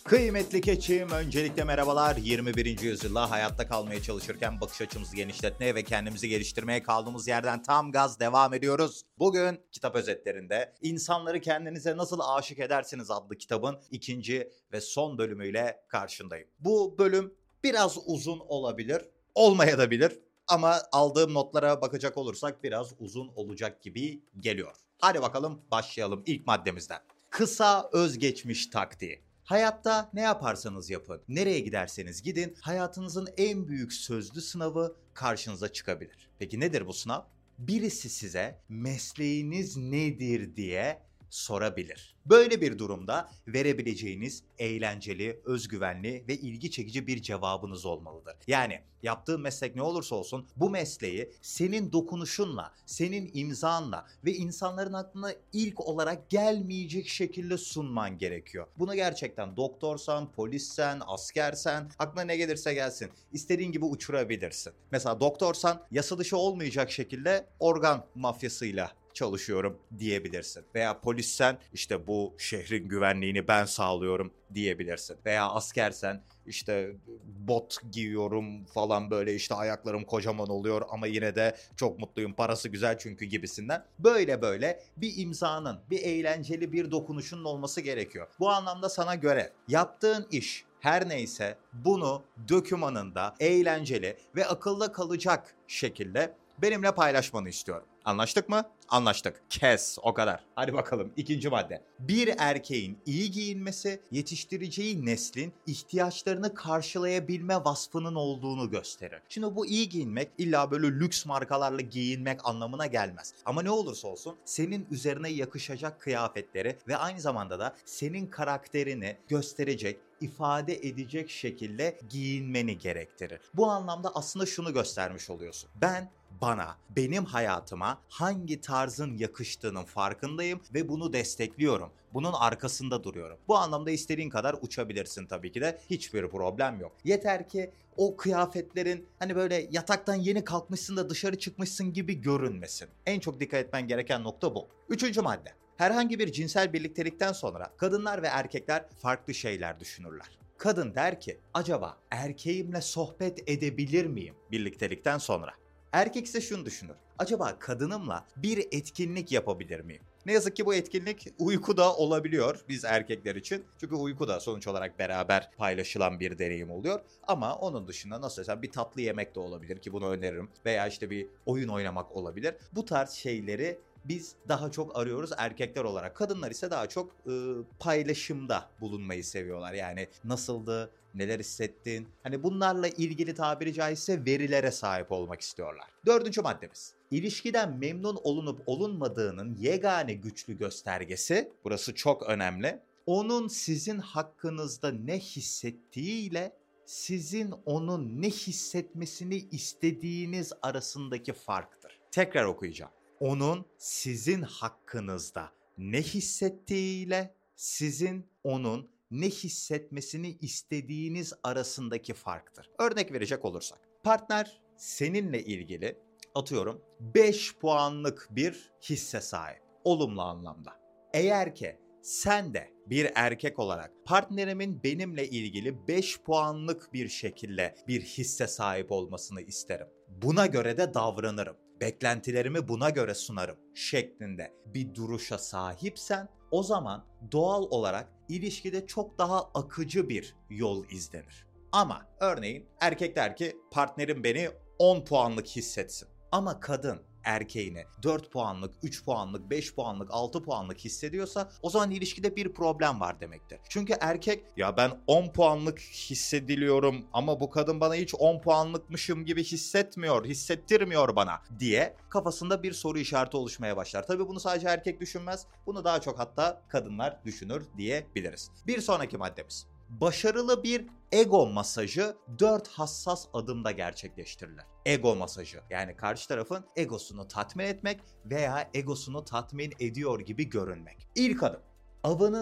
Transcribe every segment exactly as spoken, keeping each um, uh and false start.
Kıymetli keçim, öncelikle merhabalar. yirmi birinci yüzyılda hayatta kalmaya çalışırken bakış açımızı genişletmeye ve kendimizi geliştirmeye kaldığımız yerden tam gaz devam ediyoruz. Bugün kitap özetlerinde İnsanları Kendinize Nasıl Aşık Edersiniz adlı kitabın ikinci ve son bölümüyle karşındayım. Bu bölüm biraz uzun olabilir, olmayabilir ama aldığım notlara bakacak olursak biraz uzun olacak gibi geliyor. Hadi bakalım başlayalım ilk maddemizden. Kısa özgeçmiş taktiği. Hayatta ne yaparsanız yapın, nereye giderseniz gidin, hayatınızın en büyük sözlü sınavı karşınıza çıkabilir. Peki nedir bu sınav? Birisi size mesleğiniz nedir diye sorabilir. Böyle bir durumda verebileceğiniz eğlenceli, özgüvenli ve ilgi çekici bir cevabınız olmalıdır. Yani yaptığın meslek ne olursa olsun bu mesleği senin dokunuşunla, senin imzanla ve insanların aklına ilk olarak gelmeyecek şekilde sunman gerekiyor. Bunu gerçekten doktorsan, polissen, askersen, aklına ne gelirse gelsin, istediğin gibi uçurabilirsin. Mesela doktorsan yasa dışı olmayacak şekilde organ mafyasıyla çalışıyorum diyebilirsin. Veya polissen işte bu şehrin güvenliğini ben sağlıyorum diyebilirsin. Veya askersen işte bot giyiyorum falan, böyle işte ayaklarım kocaman oluyor ama yine de çok mutluyum, parası güzel çünkü gibisinden. Böyle böyle bir imzanın, bir eğlenceli bir dokunuşunun olması gerekiyor. Bu anlamda sana göre yaptığın iş her neyse bunu dokümanında eğlenceli ve akılda kalacak şekilde benimle paylaşmanı istiyorum. Anlaştık mı? Anlaştık. Kes, o kadar. Hadi bakalım ikinci madde. Bir erkeğin iyi giyinmesi yetiştireceği neslin ihtiyaçlarını karşılayabilme vasfının olduğunu gösterir. Şimdi bu iyi giyinmek illa böyle lüks markalarla giyinmek anlamına gelmez. Ama ne olursa olsun senin üzerine yakışacak kıyafetleri ve aynı zamanda da senin karakterini gösterecek, ifade edecek şekilde giyinmeni gerektirir. Bu anlamda aslında şunu göstermiş oluyorsun. Ben bana, benim hayatıma hangi tarzın yakıştığının farkındayım ve bunu destekliyorum. Bunun arkasında duruyorum. Bu anlamda istediğin kadar uçabilirsin tabii ki de. Hiçbir problem yok. Yeter ki o kıyafetlerin hani böyle yataktan yeni kalkmışsın da dışarı çıkmışsın gibi görünmesin. En çok dikkat etmen gereken nokta bu. Üçüncü madde. Herhangi bir cinsel birliktelikten sonra kadınlar ve erkekler farklı şeyler düşünürler. Kadın der ki, acaba erkeğimle sohbet edebilir miyim birliktelikten sonra? Erkek ise şunu düşünür. Acaba kadınımla bir etkinlik yapabilir miyim? Ne yazık ki bu etkinlik uyku da olabiliyor biz erkekler için. Çünkü uyku da sonuç olarak beraber paylaşılan bir deneyim oluyor. Ama onun dışında nasıl desem bir tatlı yemek de olabilir ki bunu öneririm. Veya işte bir oyun oynamak olabilir. Bu tarz şeyleri biz daha çok arıyoruz erkekler olarak. Kadınlar ise daha çok e, paylaşımda bulunmayı seviyorlar. Yani nasıldı, neler hissettin? Hani bunlarla ilgili tabiri caizse verilere sahip olmak istiyorlar. Dördüncü maddemiz. İlişkiden memnun olunup olunmadığının yegane güçlü göstergesi, burası çok önemli, onun sizin hakkınızda ne hissettiğiyle sizin onun ne hissetmesini istediğiniz arasındaki farktır. Tekrar okuyacağım. Onun sizin hakkınızda ne hissettiğiyle sizin onun ne hissetmesini istediğiniz arasındaki farktır. Örnek verecek olursak, partner seninle ilgili atıyorum beş puanlık bir hisse sahip, olumlu anlamda. Eğer ki sen de bir erkek olarak partnerimin benimle ilgili beş puanlık bir şekilde bir hisse sahip olmasını isterim. Buna göre de davranırım. Beklentilerimi buna göre sunarım şeklinde bir duruşa sahipsen o zaman doğal olarak ilişkide çok daha akıcı bir yol izlenir. Ama örneğin erkek der ki partnerim beni on puanlık hissetsin. Ama kadın erkeğini dört puanlık, üç puanlık, beş puanlık, altı puanlık hissediyorsa o zaman ilişkide bir problem var demektir. Çünkü erkek ya ben on puanlık hissediliyorum ama bu kadın bana hiç on puanlıkmışım gibi hissetmiyor, hissettirmiyor bana diye kafasında bir soru işareti oluşmaya başlar. Tabii bunu sadece erkek düşünmez, bunu daha çok hatta kadınlar düşünür diyebiliriz. Bir sonraki maddemiz. Başarılı bir ego masajı dört hassas adımda gerçekleştirilir. Ego masajı, yani karşı tarafın egosunu tatmin etmek veya egosunu tatmin ediyor gibi görünmek. İlk adım, avınız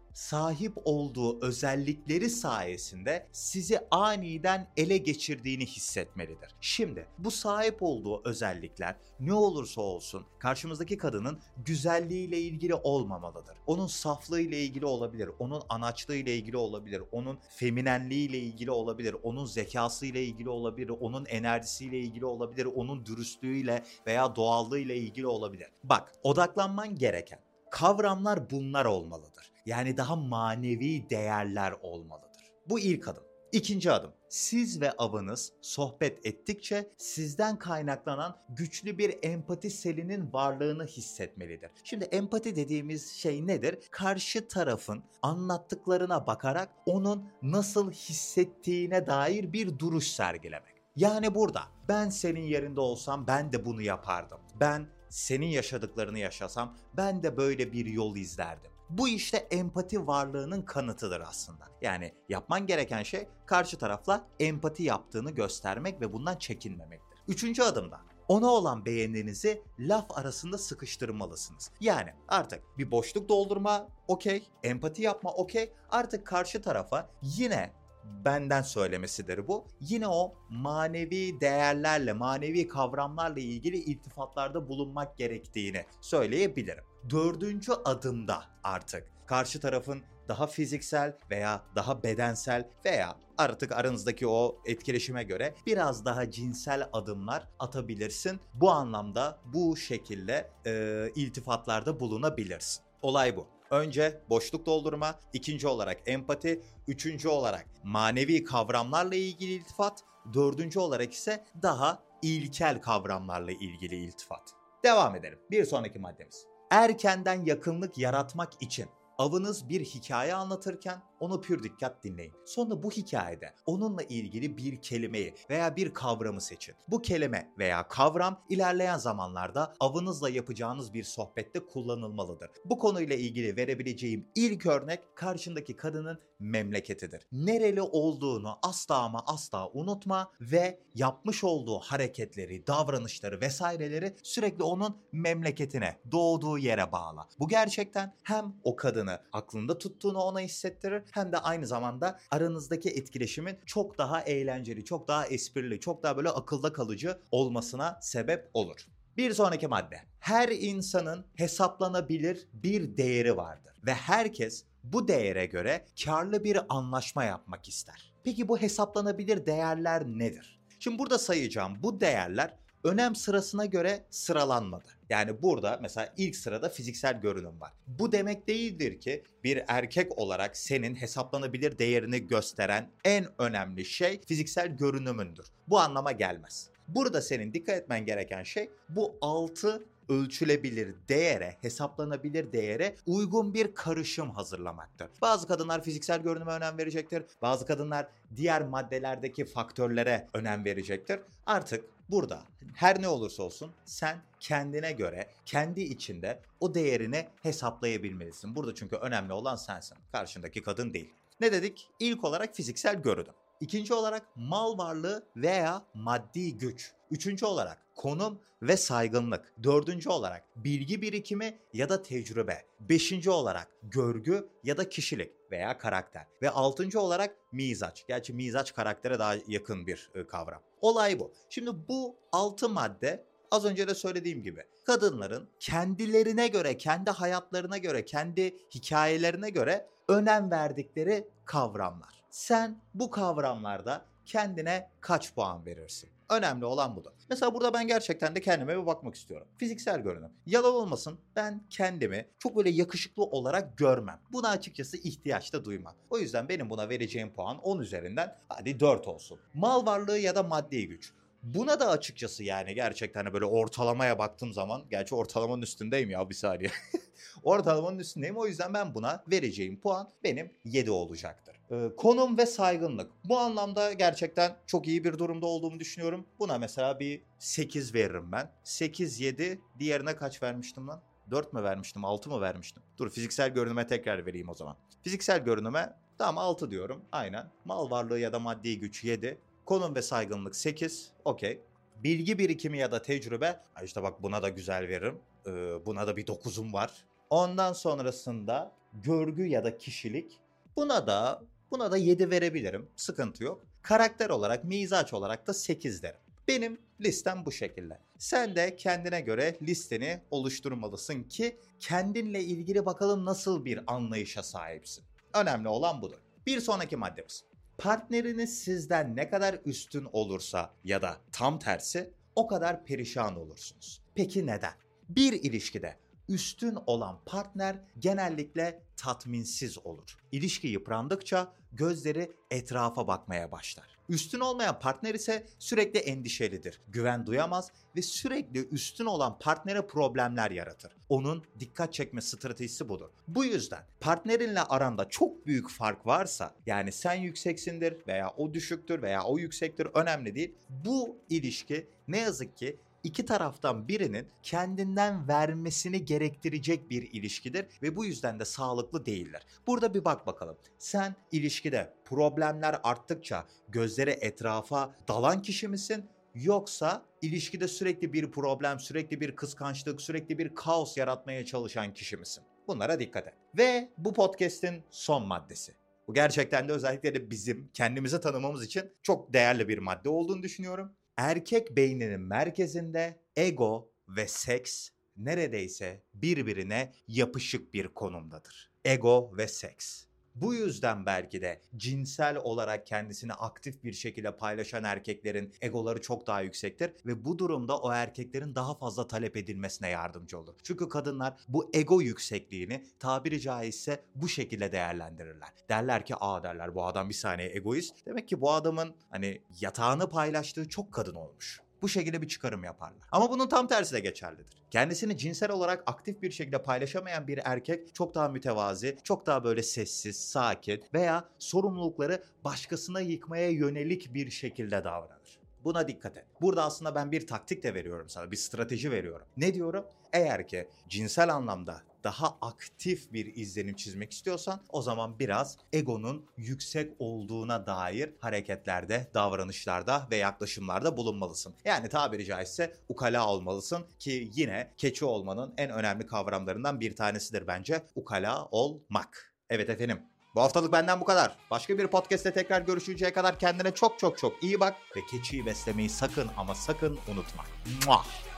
sahip olduğu özellikleri sayesinde sizi aniden ele geçirdiğini hissetmelidir. Şimdi bu sahip olduğu özellikler ne olursa olsun karşımızdaki kadının güzelliğiyle ilgili olmamalıdır. Onun saflığıyla ilgili olabilir, onun anaçlığıyla ilgili olabilir, onun feminenliğiyle ilgili olabilir, onun zekasıyla ilgili olabilir, onun enerjisiyle ilgili olabilir, onun dürüstlüğüyle veya doğallığıyla ilgili olabilir. Bak, odaklanman gereken kavramlar bunlar olmalıdır. Yani daha manevi değerler olmalıdır. Bu ilk adım. İkinci adım. Siz ve avınız sohbet ettikçe sizden kaynaklanan güçlü bir empati selinin varlığını hissetmelidir. Şimdi empati dediğimiz şey nedir? Karşı tarafın anlattıklarına bakarak onun nasıl hissettiğine dair bir duruş sergilemek. Yani burada ben senin yerinde olsam ben de bunu yapardım. Ben senin yaşadıklarını yaşasam ben de böyle bir yol izlerdim. Bu işte empati varlığının kanıtıdır aslında. Yani yapman gereken şey karşı tarafla empati yaptığını göstermek ve bundan çekinmemektir. Üçüncü adımda ona olan beğeninizi laf arasında sıkıştırmalısınız. Yani artık bir boşluk doldurma okey, empati yapma okey, artık karşı tarafa yine benden söylemesidir bu. Yine o manevi değerlerle, manevi kavramlarla ilgili iltifatlarda bulunmak gerektiğini söyleyebilirim. Dördüncü adımda artık karşı tarafın daha fiziksel veya daha bedensel veya artık aranızdaki o etkileşime göre biraz daha cinsel adımlar atabilirsin. Bu anlamda bu şekilde e, iltifatlarda bulunabilirsin. Olay bu. Önce boşluk doldurma, ikinci olarak empati, üçüncü olarak manevi kavramlarla ilgili iltifat, dördüncü olarak ise daha ilkel kavramlarla ilgili iltifat. Devam edelim. Bir sonraki maddemiz. Erkenden yakınlık yaratmak için avınız bir hikaye anlatırken onu pür dikkat dinleyin. Sonra bu hikayede onunla ilgili bir kelimeyi veya bir kavramı seçin. Bu kelime veya kavram ilerleyen zamanlarda avınızla yapacağınız bir sohbette kullanılmalıdır. Bu konuyla ilgili verebileceğim ilk örnek karşındaki kadının memleketidir. Nereli olduğunu asla ama asla unutma ve yapmış olduğu hareketleri, davranışları vesaireleri sürekli onun memleketine, doğduğu yere bağla. Bu gerçekten hem o kadını aklında tuttuğunu ona hissettirir hem de aynı zamanda aranızdaki etkileşimin çok daha eğlenceli, çok daha esprili, çok daha böyle akılda kalıcı olmasına sebep olur. Bir sonraki madde. Her insanın hesaplanabilir bir değeri vardır ve herkes bu değere göre karlı bir anlaşma yapmak ister. Peki bu hesaplanabilir değerler nedir? Şimdi burada sayacağım bu değerler önem sırasına göre sıralanmadı. Yani burada mesela ilk sırada fiziksel görünüm var. Bu demek değildir ki bir erkek olarak senin hesaplanabilir değerini gösteren en önemli şey fiziksel görünümündür. Bu anlama gelmez. Burada senin dikkat etmen gereken şey bu altı ölçülebilir değere, hesaplanabilir değere uygun bir karışım hazırlamaktır. Bazı kadınlar fiziksel görünüme önem verecektir. Bazı kadınlar diğer maddelerdeki faktörlere önem verecektir. Artık burada her ne olursa olsun sen kendine göre, kendi içinde o değerini hesaplayabilmelisin. Burada çünkü önemli olan sensin. Karşındaki kadın değil. Ne dedik? İlk olarak fiziksel görünüm. İkinci olarak mal varlığı veya maddi güç. Üçüncü olarak konum ve saygınlık. Dördüncü olarak bilgi birikimi ya da tecrübe. Beşinci olarak görgü ya da kişilik veya karakter. Ve altıncı olarak mizaç. Gerçi mizaç karaktere daha yakın bir kavram. Olay bu. Şimdi bu altı madde az önce de söylediğim gibi kadınların kendilerine göre, kendi hayatlarına göre, kendi hikayelerine göre önem verdikleri kavramlar. Sen bu kavramlarda kendine kaç puan verirsin? Önemli olan budur. Mesela burada ben gerçekten de kendime bir bakmak istiyorum. Fiziksel görünüm. Yalan olmasın, ben kendimi çok böyle yakışıklı olarak görmem. Buna açıkçası ihtiyaç da duymam. O yüzden benim buna vereceğim puan on üzerinden hadi dört olsun. Mal varlığı ya da maddi güç. Buna da açıkçası yani gerçekten böyle ortalamaya baktığım zaman, gerçi ortalamanın üstündeyim ya bir saniye. Ortalamanın üstündeyim, o yüzden ben buna vereceğim puan benim yedi olacaktır. Ee, konum ve saygınlık. Bu anlamda gerçekten çok iyi bir durumda olduğumu düşünüyorum. Buna mesela bir sekiz veririm ben. sekiz yedi, diğerine kaç vermiştim lan? dört mü vermiştim, altı mı vermiştim? Dur, fiziksel görünüme tekrar vereyim o zaman. Fiziksel görünüme tamam altı diyorum, aynen. Mal varlığı ya da maddi güç yedi. Konum ve saygınlık sekiz. Okey. Bilgi birikimi ya da tecrübe. İşte bak buna da güzel veririm. Ee, buna da bir dokuzum var. Ondan sonrasında görgü ya da kişilik. Buna da buna da yedi verebilirim. Sıkıntı yok. Karakter olarak, mizaç olarak da sekiz derim. Benim listem bu şekilde. Sen de kendine göre listeni oluşturmalısın ki kendinle ilgili bakalım nasıl bir anlayışa sahipsin. Önemli olan budur. Bir sonraki maddemiz. Partneriniz sizden ne kadar üstün olursa ya da tam tersi o kadar perişan olursunuz. Peki neden? Bir ilişkide üstün olan partner genellikle tatminsiz olur. İlişki yıprandıkça gözleri etrafa bakmaya başlar. Üstün olmayan partner ise sürekli endişelidir, güven duyamaz ve sürekli üstün olan partnere problemler yaratır. Onun dikkat çekme stratejisi budur. Bu yüzden partnerinle aranda çok büyük fark varsa, yani sen yükseksindir veya o düşüktür veya o yüksektir, önemli değil. Bu ilişki ne yazık ki İki taraftan birinin kendinden vermesini gerektirecek bir ilişkidir ve bu yüzden de sağlıklı değiller. Burada bir bak bakalım. Sen ilişkide problemler arttıkça gözleri etrafa dalan kişi misin? Yoksa ilişkide sürekli bir problem, sürekli bir kıskançlık, sürekli bir kaos yaratmaya çalışan kişi misin? Bunlara dikkat et. Ve bu podcast'in son maddesi. Bu gerçekten de özellikle de bizim kendimizi tanımamız için çok değerli bir madde olduğunu düşünüyorum. Erkek beyninin merkezinde ego ve seks neredeyse birbirine yapışık bir konumdadır. Ego ve seks. Bu yüzden belki de cinsel olarak kendisini aktif bir şekilde paylaşan erkeklerin egoları çok daha yüksektir ve bu durumda o erkeklerin daha fazla talep edilmesine yardımcı olur. Çünkü kadınlar bu ego yüksekliğini tabiri caizse bu şekilde değerlendirirler. Derler ki aa derler bu adam bir saniye egoist. Demek ki bu adamın hani yatağını paylaştığı çok kadın olmuş. Bu şekilde bir çıkarım yaparlar. Ama bunun tam tersi de geçerlidir. Kendisini cinsel olarak aktif bir şekilde paylaşamayan bir erkek çok daha mütevazi, çok daha böyle sessiz, sakin veya sorumlulukları başkasına yıkmaya yönelik bir şekilde davranır. Buna dikkat et. Burada aslında ben bir taktik de veriyorum sana, bir strateji veriyorum. Ne diyorum? Eğer ki cinsel anlamda daha aktif bir izlenim çizmek istiyorsan o zaman biraz egonun yüksek olduğuna dair hareketlerde, davranışlarda ve yaklaşımlarda bulunmalısın. Yani tabiri caizse ukala olmalısın ki yine keçi olmanın en önemli kavramlarından bir tanesidir bence ukala olmak. Evet efendim. Bu haftalık benden bu kadar. Başka bir podcast'te tekrar görüşünceye kadar kendine çok çok çok iyi bak ve keçiyi beslemeyi sakın ama sakın unutma. Muah!